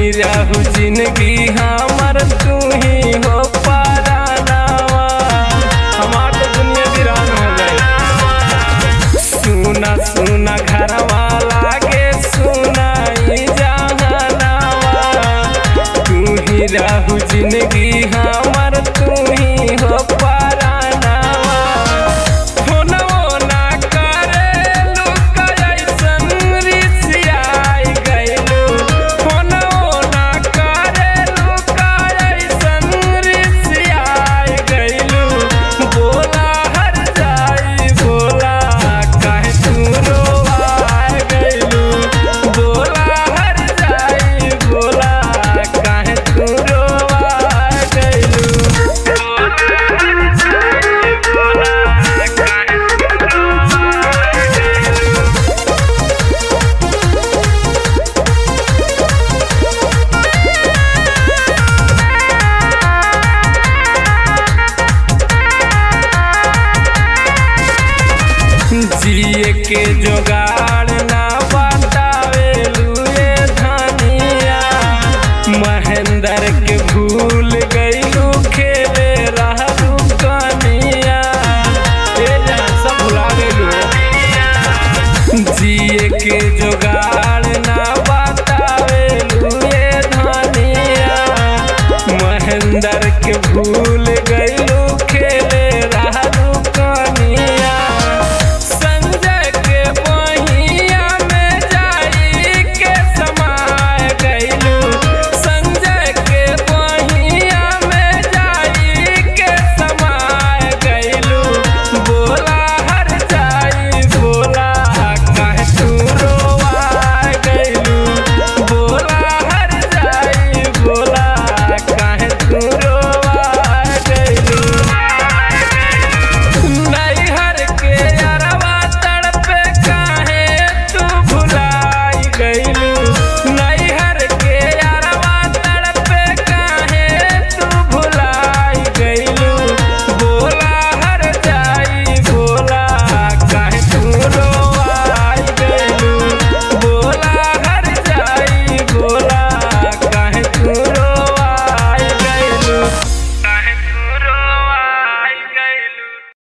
ही रहू जिंदगी हमर, तू ही हो परानावा। हमार तो दुनिया वीरान हो गई। सुना सुना घरवा लागे सुना ही जहानावा। तू ही रहू जिंदगी हमर, तू ही हो परानावा। फोनवो ना करेलू कैसन रिसियाई गइलू। फोनवो ना करेलू कैसन रिसियाई गइलू। बोला हर जाई बोला काहे तू रोवाई गइलू। बोला हर जाई बोला काहे तू रोवाई गइलू। जिए के जोगा